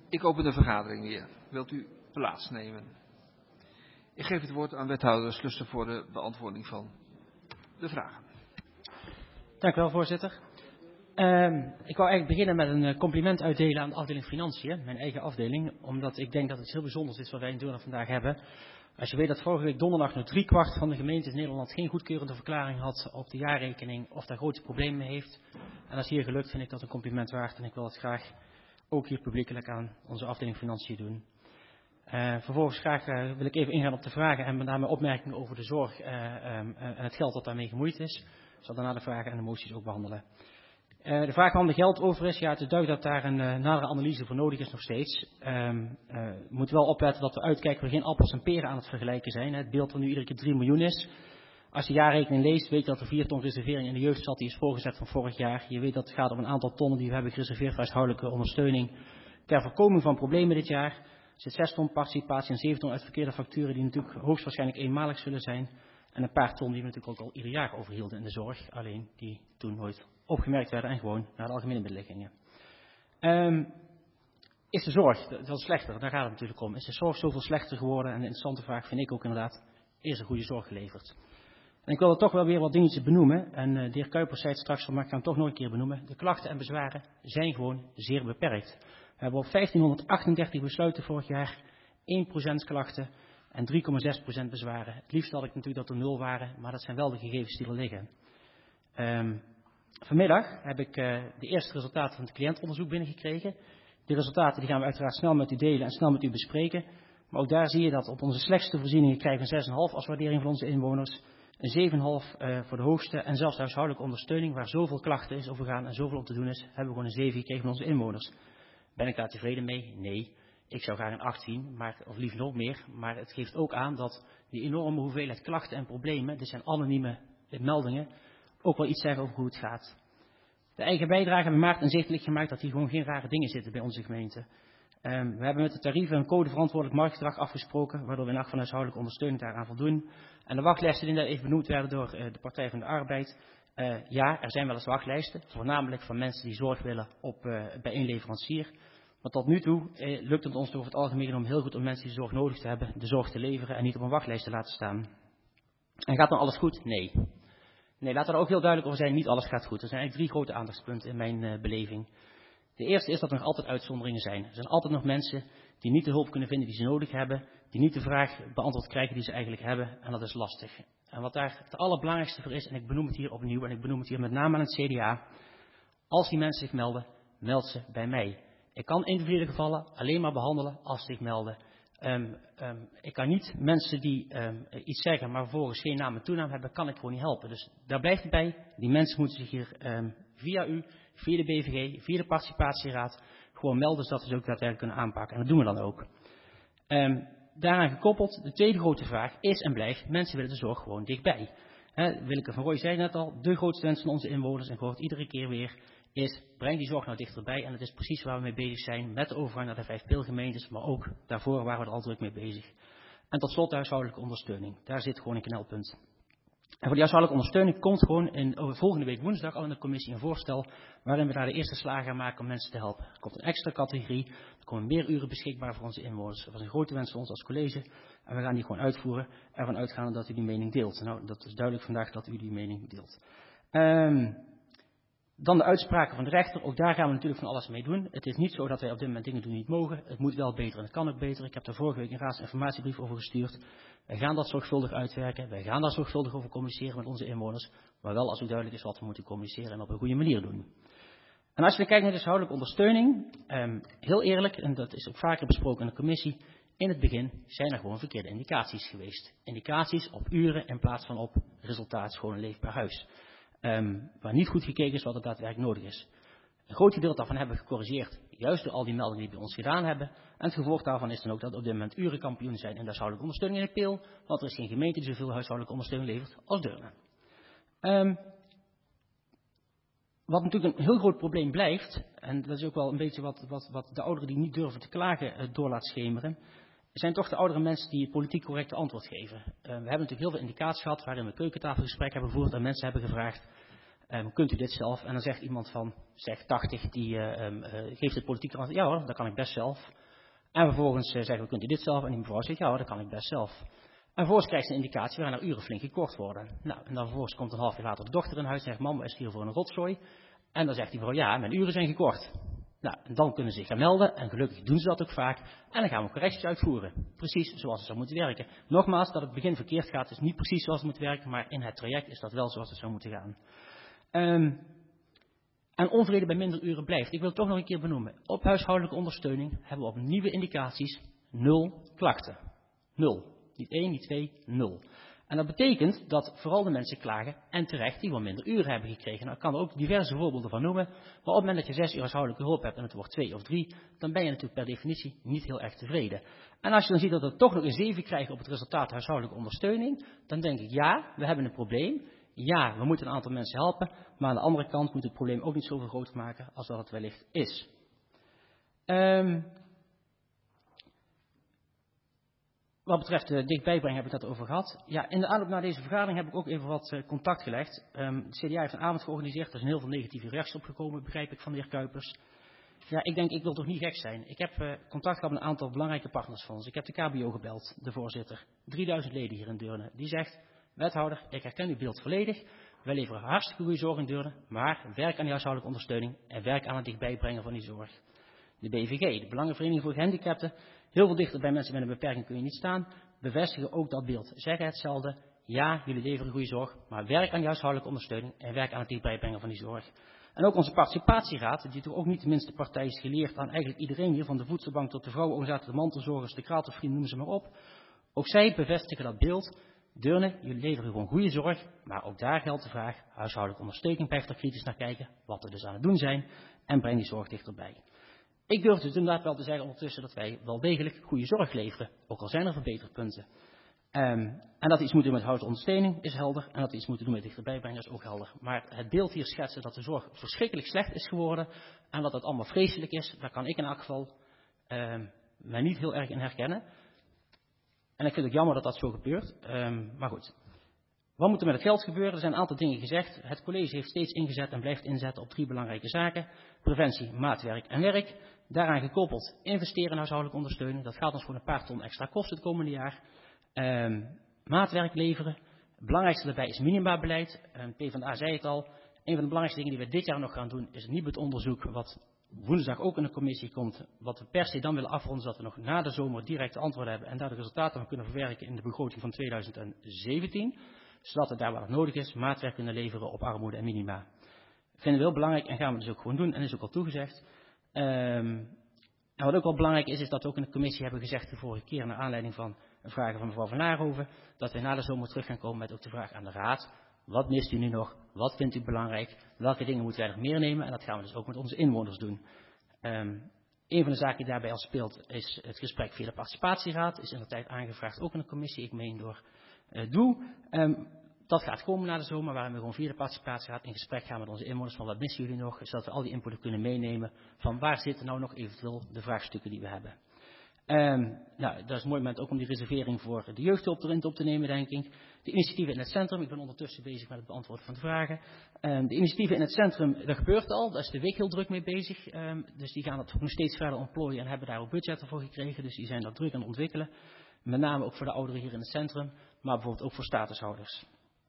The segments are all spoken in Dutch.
Ik open de vergadering weer. Wilt u plaatsnemen? Ik geef het woord aan wethouder Slussen voor de beantwoording van de vragen. Dank u wel, voorzitter. Ik wou eigenlijk beginnen met een compliment uitdelen aan de afdeling Financiën, mijn eigen afdeling, omdat ik denk dat het heel bijzonder is wat wij in Deurne vandaag hebben. Als je weet dat vorige week donderdag nog 3/4 van de gemeentes in Nederland geen goedkeurende verklaring had op de jaarrekening of daar grote problemen mee heeft. En dat is hier gelukt, vind ik dat een compliment waard en ik wil het graag ook hier publiekelijk aan onze afdeling Financiën doen. Vervolgens graag wil ik even ingaan op de vragen en met name opmerkingen over de zorg en het geld dat daarmee gemoeid is. Ik zal daarna de vragen en de moties ook behandelen. De vraag waarom de geld over is, ja, het is duidelijk dat daar een nadere analyse voor nodig is nog steeds. Moet wel opletten dat we uitkijken we geen appels en peren aan het vergelijken zijn. Het beeld dat nu iedere keer 3 miljoen is. Als je jaarrekening leest, weet je dat er 4 ton reservering in de jeugd zat, die is voorgezet van vorig jaar. Je weet dat het gaat om een aantal tonnen die we hebben gereserveerd voor huishoudelijke ondersteuning ter voorkoming van problemen dit jaar. Er zit 6 ton participatie en 7 ton uit verkeerde facturen die natuurlijk hoogstwaarschijnlijk eenmalig zullen zijn. En een paar ton die we natuurlijk ook al ieder jaar overhielden in de zorg, alleen die toen nooit opgemerkt werden en gewoon naar de algemene middelen gingen. Is de zorg veel slechter? Daar gaat het natuurlijk om. Is de zorg zoveel slechter geworden? En de interessante vraag vind ik ook inderdaad, is er goede zorg geleverd? En ik wil er toch wel weer wat dingetjes benoemen. En de heer Kuipers zei het straks al, maar ik ga hem toch nog een keer benoemen. De klachten en bezwaren zijn gewoon zeer beperkt. We hebben op 1538 besluiten vorig jaar 1% klachten en 3,6% bezwaren. Het liefst had ik natuurlijk dat er 0 waren, maar dat zijn wel de gegevens die er liggen. Vanmiddag heb ik de eerste resultaten van het cliëntonderzoek binnengekregen. Die resultaten die gaan we uiteraard snel met u delen en snel met u bespreken. Maar ook daar zie je dat op onze slechtste voorzieningen krijgen we een 6,5 als waardering van onze inwoners. Een 7,5 voor de hoogste en zelfs de huishoudelijke ondersteuning waar zoveel klachten is over gaan en zoveel om te doen is, hebben we gewoon een 7 gekregen van onze inwoners. Ben ik daar tevreden mee? Nee. Ik zou graag een 8 zien, of liefst nog meer. Maar het geeft ook aan dat die enorme hoeveelheid klachten en problemen, dit zijn anonieme meldingen, ook wel iets zeggen over hoe het gaat. De eigen bijdrage hebben we maart inzichtelijk gemaakt dat hier gewoon geen rare dingen zitten bij onze gemeente. We hebben met de tarieven een code verantwoordelijk marktgedrag afgesproken, waardoor we in acht van huishoudelijke ondersteuning daaraan voldoen. En de wachtlijsten die net even benoemd werden door de Partij van de Arbeid. Ja, er zijn wel eens wachtlijsten, voornamelijk van mensen die zorg willen bij één leverancier. Maar tot nu toe lukt het ons over het algemeen genomen heel goed om mensen die zorg nodig te hebben, de zorg te leveren en niet op een wachtlijst te laten staan. En gaat dan alles goed? Nee. Nee, laten we er ook heel duidelijk over zijn, niet alles gaat goed. Er zijn eigenlijk 3 grote aandachtspunten in mijn beleving. De eerste is dat er nog altijd uitzonderingen zijn. Er zijn altijd nog mensen die niet de hulp kunnen vinden die ze nodig hebben, die niet de vraag beantwoord krijgen die ze eigenlijk hebben, en dat is lastig. En wat daar het allerbelangrijkste voor is, en ik benoem het hier opnieuw, en ik benoem het hier met name aan het CDA, als die mensen zich melden, meld ze bij mij. Ik kan individuele gevallen alleen maar behandelen als ze zich melden. Ik kan niet mensen die iets zeggen, maar vervolgens geen naam en toenaam hebben, kan ik gewoon niet helpen. Dus daar blijft het bij. Die mensen moeten zich hier via u, via de BVG, via de participatieraad gewoon melden, zodat we ze ook daadwerkelijk kunnen aanpakken. En dat doen we dan ook. Daaraan gekoppeld, de tweede grote vraag is en blijft, mensen willen de zorg gewoon dichtbij. Willeke van Rooij zei net al, de grootste wens van onze inwoners, en ik hoor het iedere keer weer, is breng die zorg nou dichterbij. En dat is precies waar we mee bezig zijn, met de overgang naar de 5 pilgemeentes, maar ook daarvoor waren we er al druk mee bezig. En tot slot de huishoudelijke ondersteuning. Daar zit gewoon een knelpunt. En voor die huishoudelijke ondersteuning komt gewoon volgende week woensdag al in de commissie een voorstel waarin we daar de eerste slagen gaan maken om mensen te helpen. Er komt een extra categorie, er komen meer uren beschikbaar voor onze inwoners. Dat was een grote wens van ons als college en we gaan die gewoon uitvoeren, ervan uitgaande dat u die mening deelt. Nou, dat is duidelijk vandaag dat u die mening deelt. Dan de uitspraken van de rechter, ook daar gaan we natuurlijk van alles mee doen. Het is niet zo dat wij op dit moment dingen doen die niet mogen. Het moet wel beter en het kan ook beter. Ik heb daar vorige week een raadsinformatiebrief over gestuurd. Wij gaan dat zorgvuldig uitwerken. Wij gaan daar zorgvuldig over communiceren met onze inwoners. Maar wel als ook duidelijk is wat we moeten communiceren en op een goede manier doen. En als je dan kijkt naar de huishoudelijke ondersteuning, heel eerlijk, en dat is ook vaker besproken in de commissie, in het begin zijn er gewoon verkeerde indicaties geweest. Indicaties op uren in plaats van op resultaat, gewoon een leefbaar huis. Waar niet goed gekeken is wat er daadwerkelijk nodig is. Een groot gedeelte daarvan hebben we gecorrigeerd, juist door al die meldingen die bij ons gedaan hebben. En het gevolg daarvan is dan ook dat op dit moment urenkampioen zijn in de huishoudelijke ondersteuning in de Peel, want er is geen gemeente die zoveel huishoudelijke ondersteuning levert als Deurne. Wat natuurlijk een heel groot probleem blijft, en dat is ook wel een beetje wat de ouderen die niet durven te klagen door laat schemeren, zijn toch de oudere mensen die het politiek correcte antwoord geven. We hebben natuurlijk heel veel indicaties gehad waarin we keukentafelgesprekken hebben gevoerd en mensen hebben gevraagd, Kunt u dit zelf? En dan zegt iemand van, zeg 80, die geeft het politieke antwoord, ja hoor, dat kan ik best zelf. En vervolgens zeggen we, kunt u dit zelf? En die mevrouw zegt, ja hoor, dat kan ik best zelf. En vervolgens krijgt ze een indicatie waarin haar uren flink gekort worden. Nou, en dan vervolgens komt een half jaar later de dochter in huis en zegt, mam, wat is hier voor een rotzooi? En dan zegt die vrouw, ja, mijn uren zijn gekort. Nou, en dan kunnen ze zich gaan melden, en gelukkig doen ze dat ook vaak, en dan gaan we correcties uitvoeren. Precies zoals het zou moeten werken. Nogmaals, dat het begin verkeerd gaat, is niet precies zoals het moet werken, maar in het traject is dat wel zoals het zou moeten gaan. En onvrede bij minder uren blijft. Ik wil het toch nog een keer benoemen. Op huishoudelijke ondersteuning hebben we op nieuwe indicaties 0 klachten. 0. Niet 1, niet 2, 0. En dat betekent dat vooral de mensen klagen, en terecht, die wel minder uren hebben gekregen. Nou, ik kan er ook diverse voorbeelden van noemen. Maar op het moment dat je 6 uur huishoudelijke hulp hebt en het wordt 2 of 3, dan ben je natuurlijk per definitie niet heel erg tevreden. En als je dan ziet dat we toch nog een 7 krijgen op het resultaat huishoudelijke ondersteuning, dan denk ik, ja, we hebben een probleem. Ja, we moeten een aantal mensen helpen, maar aan de andere kant moet het probleem ook niet zoveel groter maken als dat het wellicht is. Wat betreft dichtbijbrengen heb ik dat over gehad. Ja, in de aanloop naar deze vergadering heb ik ook even wat contact gelegd. De CDA heeft een avond georganiseerd, er zijn heel veel negatieve reacties opgekomen, begrijp ik, van de heer Kuipers. Ja, ik denk, ik wil toch niet gek zijn. Ik heb contact gehad met een aantal belangrijke partners van ons. Ik heb de KBO gebeld, de voorzitter. 3000 leden hier in Deurne. Die zegt, wethouder, ik herken uw beeld volledig. Wij leveren hartstikke goede zorg in Deurne, maar werk aan die huishoudelijke ondersteuning en werk aan het dichtbijbrengen van die zorg. De BVG, de Belangenvereniging voor Gehandicapten, heel veel dichter bij mensen met een beperking kun je niet staan, bevestigen ook dat beeld. Zeggen hetzelfde, ja, jullie leveren goede zorg, maar werk aan die huishoudelijke ondersteuning en werk aan het dichtbijbrengen van die zorg. En ook onze participatieraad, die toch ook niet de minste partij is, geleerd aan eigenlijk iedereen hier, van de voedselbank tot de vrouwenorganisatie, de mantelzorgers, de kratervrienden, noem ze maar op. Ook zij bevestigen dat beeld. Deurne, jullie leveren gewoon goede zorg, maar ook daar geldt de vraag, huishoudelijke ondersteuning, blijf er kritisch naar kijken, wat we dus aan het doen zijn, en breng die zorg dichterbij. Ik durf dus inderdaad wel te zeggen ondertussen dat wij wel degelijk goede zorg leveren, ook al zijn er verbeterpunten. En dat we iets moeten doen met huishoudelijke ondersteuning is helder, en dat we iets moeten doen met dichterbijbrengen is ook helder. Maar het beeld hier schetsen dat de zorg verschrikkelijk slecht is geworden, en dat het allemaal vreselijk is, daar kan ik in elk geval mij niet heel erg in herkennen. En ik vind het jammer dat dat zo gebeurt, maar goed. Wat moet er met het geld gebeuren? Er zijn een aantal dingen gezegd. Het college heeft steeds ingezet en blijft inzetten op 3 belangrijke zaken. Preventie, maatwerk en werk. Daaraan gekoppeld investeren in huishoudelijke ondersteuning. Dat gaat ons voor een paar ton extra kosten het komende jaar. Maatwerk leveren. Het belangrijkste daarbij is minimabeleid. PvdA zei het al. Een van de belangrijkste dingen die we dit jaar nog gaan doen is het Nibud-onderzoek, wat woensdag ook in de commissie komt. Wat we per se dan willen afronden, zodat we nog na de zomer directe antwoorden hebben en daar de resultaten van kunnen verwerken in de begroting van 2017. Zodat we daar waar het nodig is, maatwerk kunnen leveren op armoede en minima. Vinden we heel belangrijk en gaan we dus ook gewoon doen en is ook al toegezegd. En wat ook wel belangrijk is dat we ook in de commissie hebben gezegd de vorige keer naar aanleiding van vragen van mevrouw Van Laarhoven, dat we na de zomer terug gaan komen met ook de vraag aan de raad. Wat mist u nu nog? Wat vindt u belangrijk? Welke dingen moeten wij nog meer nemen? En dat gaan we dus ook met onze inwoners doen. Een van de zaken die daarbij al speelt is het gesprek via de participatieraad. Is in de tijd aangevraagd, ook in de commissie, ik meen door Doe. Dat gaat komen na de zomer, waarin we gewoon via de participatieraad in gesprek gaan met onze inwoners van wat missen jullie nog, zodat we al die input kunnen meenemen van waar zitten nou nog eventueel de vraagstukken die we hebben. Nou, dat is een mooi moment ook om die reservering voor de jeugdhulp erin op te nemen, denk ik. De initiatieven in het centrum, ik ben ondertussen bezig met het beantwoorden van de vragen. De initiatieven in het centrum, dat gebeurt al, daar is de week heel druk mee bezig. Dus die gaan het ook nog steeds verder ontplooien en hebben daar ook budgetten voor gekregen. Dus die zijn dat druk aan het ontwikkelen. Met name ook voor de ouderen hier in het centrum, maar bijvoorbeeld ook voor statushouders.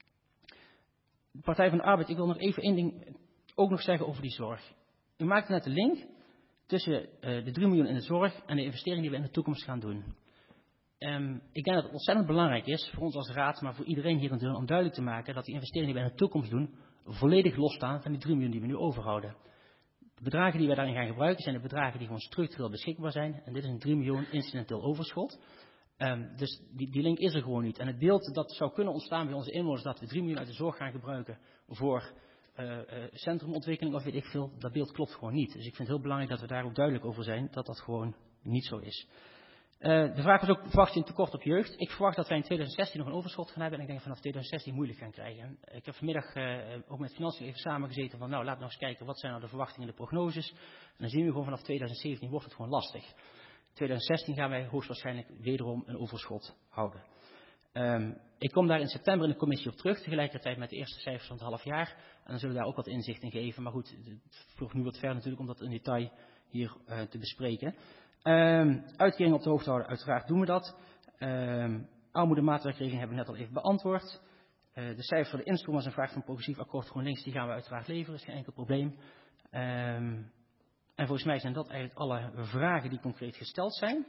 De Partij van de Arbeid, ik wil nog even één ding ook nog zeggen over die zorg. U maakte net de link tussen de 3 miljoen in de zorg en de investering die we in de toekomst gaan doen. Ik denk dat het ontzettend belangrijk is, voor ons als raad, maar voor iedereen hier in Deurne, om duidelijk te maken dat die investeringen die we in de toekomst doen, volledig losstaan van die 3 miljoen die we nu overhouden. De bedragen die wij daarin gaan gebruiken zijn de bedragen die gewoon structureel beschikbaar zijn. En dit is een 3 miljoen incidenteel overschot. Dus die link is er gewoon niet. En het beeld dat zou kunnen ontstaan bij onze inwoners dat we 3 miljoen uit de zorg gaan gebruiken voor centrumontwikkeling of weet ik veel, dat beeld klopt gewoon niet. Dus ik vind het heel belangrijk dat we daar ook duidelijk over zijn dat dat gewoon niet zo is. De vraag was ook, verwacht je een tekort op jeugd? Ik verwacht dat wij in 2016 nog een overschot gaan hebben en ik denk vanaf 2016 moeilijk gaan krijgen. Ik heb vanmiddag ook met financiën even samengezeten van nou, laten we nog eens kijken wat zijn nou de verwachtingen en de prognoses. En dan zien we gewoon vanaf 2017 wordt het gewoon lastig. 2016 gaan wij hoogstwaarschijnlijk wederom een overschot houden. Ik kom daar in september in de commissie op terug, tegelijkertijd met de eerste cijfers van het half jaar. En dan zullen we daar ook wat inzicht in geven. Maar goed, het vroeg nu wat ver natuurlijk om dat in detail hier te bespreken. Uitkering op de hoogte houden, uiteraard doen we dat. Armoedemaatwerkregeling hebben we net al even beantwoord. De cijfers voor de instroom was een vraag van progressief akkoord GroenLinks, die gaan we uiteraard leveren, is geen enkel probleem. En volgens mij zijn dat eigenlijk alle vragen die concreet gesteld zijn.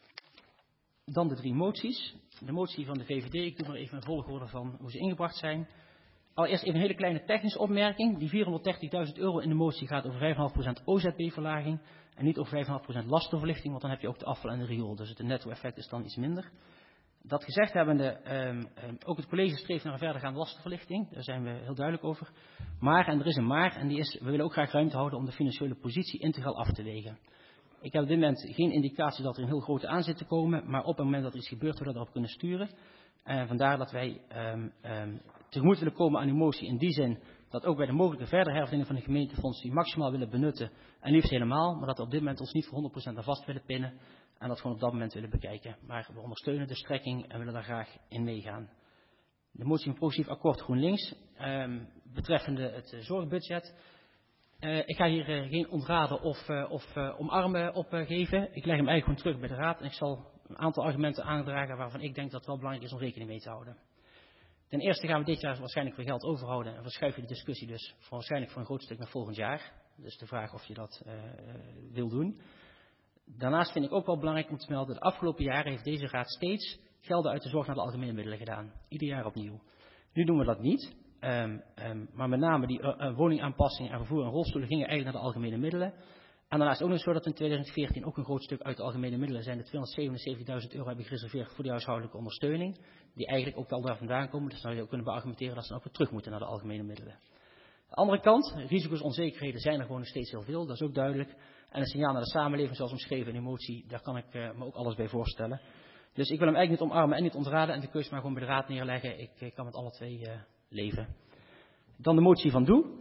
Dan de 3 moties. De motie van de VVD, ik doe maar even een volgorde van hoe ze ingebracht zijn. Allereerst even een hele kleine technische opmerking. Die €430.000 in de motie gaat over 5,5% OZB-verlaging en niet over 5,5% lastenverlichting, want dan heb je ook de afval en de riool. Dus het netto-effect is dan iets minder. Dat gezegd hebbende, ook het college streeft naar een verdergaande lastenverlichting. Daar zijn we heel duidelijk over. Maar, en er is een maar, en die is, we willen ook graag ruimte houden om de financiële positie integraal af te wegen. Ik heb op dit moment geen indicatie dat er een heel grote aan zit te komen, maar op het moment dat er iets gebeurt, we dat erop kunnen sturen. Vandaar dat wij tegemoet willen komen aan uw motie in die zin dat ook bij de mogelijke verdere herverdeling van de gemeentefondsen die maximaal willen benutten, en liefst helemaal, maar dat we op dit moment ons niet voor 100% aan vast willen pinnen en dat gewoon op dat moment willen bekijken. Maar we ondersteunen de strekking en willen daar graag in meegaan. De motie van progressief akkoord GroenLinks betreffende het zorgbudget. Ik ga hier geen ontraden of omarmen opgeven. Ik leg hem eigenlijk gewoon terug bij de Raad en ik zal een aantal argumenten aandragen waarvan ik denk dat het wel belangrijk is om rekening mee te houden. Ten eerste gaan we dit jaar waarschijnlijk weer geld overhouden en verschuiven de discussie dus waarschijnlijk voor een groot stuk naar volgend jaar. Dus de vraag of je dat wil doen. Daarnaast vind ik ook wel belangrijk om te melden, de afgelopen jaren heeft deze Raad steeds gelden uit de zorg naar de algemene middelen gedaan. Ieder jaar opnieuw. Nu doen we dat niet. Maar met name die woningaanpassingen en vervoer en rolstoelen gingen eigenlijk naar de algemene middelen. En daarnaast is het ook nog zo dat in 2014 ook een groot stuk uit de algemene middelen zijn. De €277.000 hebben gereserveerd voor de huishoudelijke ondersteuning. Die eigenlijk ook wel daar vandaan komen. Dus dan zou je ook kunnen beargumenteren dat ze ook weer terug moeten naar de algemene middelen. De andere kant, risico's, onzekerheden zijn er gewoon nog steeds heel veel. Dat is ook duidelijk. En een signaal naar de samenleving, zoals omschreven in de motie, daar kan ik me ook alles bij voorstellen. Dus ik wil hem eigenlijk niet omarmen en niet ontraden en de keus maar gewoon bij de Raad neerleggen. Ik kan met alle twee leven. Dan de motie van Doe.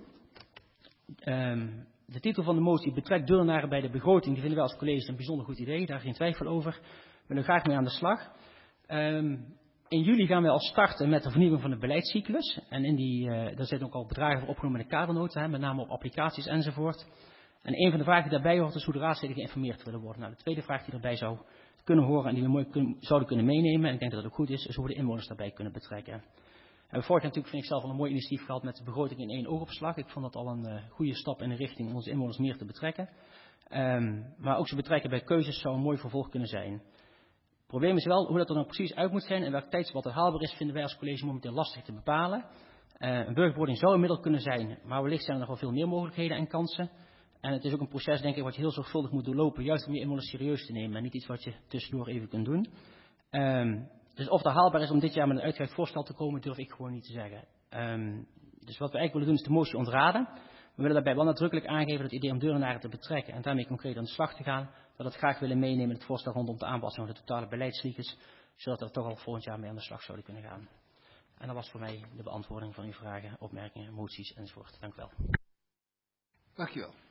De titel van de motie betrekt deelnaren bij de begroting. Die vinden wij als college een bijzonder goed idee. Daar geen twijfel over. We willen graag mee aan de slag. In juli gaan wij al starten met de vernieuwing van de beleidscyclus. En daar zitten ook al bedragen voor opgenomen in de kadernota. Met name op applicaties enzovoort. En een van de vragen die daarbij hoort is hoe de raadsleden geïnformeerd willen worden. Nou, de tweede vraag die erbij zou kunnen horen en die we mooi zouden kunnen meenemen. En ik denk dat dat ook goed is hoe we de inwoners daarbij kunnen betrekken. We hebben vorig jaar natuurlijk, vind ik zelf, al een mooi initiatief gehad met de begroting in 1 oogopslag. Ik vond dat al een goede stap in de richting om onze inwoners meer te betrekken. Maar ook ze betrekken bij keuzes zou een mooi vervolg kunnen zijn. Het probleem is wel hoe dat er nou precies uit moet zijn en welk tijdsbad er haalbaar is, vinden wij als college momenteel lastig te bepalen. Een burgerbegroting zou een middel kunnen zijn, maar wellicht zijn er nog wel veel meer mogelijkheden en kansen. En het is ook een proces, denk ik, wat je heel zorgvuldig moet doorlopen, juist om je inwoners serieus te nemen en niet iets wat je tussendoor even kunt doen. Dus of het haalbaar is om dit jaar met een uitgebreid voorstel te komen, durf ik gewoon niet te zeggen. Dus wat we eigenlijk willen doen is de motie ontraden. We willen daarbij wel nadrukkelijk aangeven dat het idee om deelnaren te betrekken en daarmee concreet aan de slag te gaan, dat we het graag willen meenemen in het voorstel rondom de aanpassing van de totale beleidscyclus, zodat we er toch al volgend jaar mee aan de slag zouden kunnen gaan. En dat was voor mij de beantwoording van uw vragen, opmerkingen, moties enzovoort. Dank u wel. Dank je wel.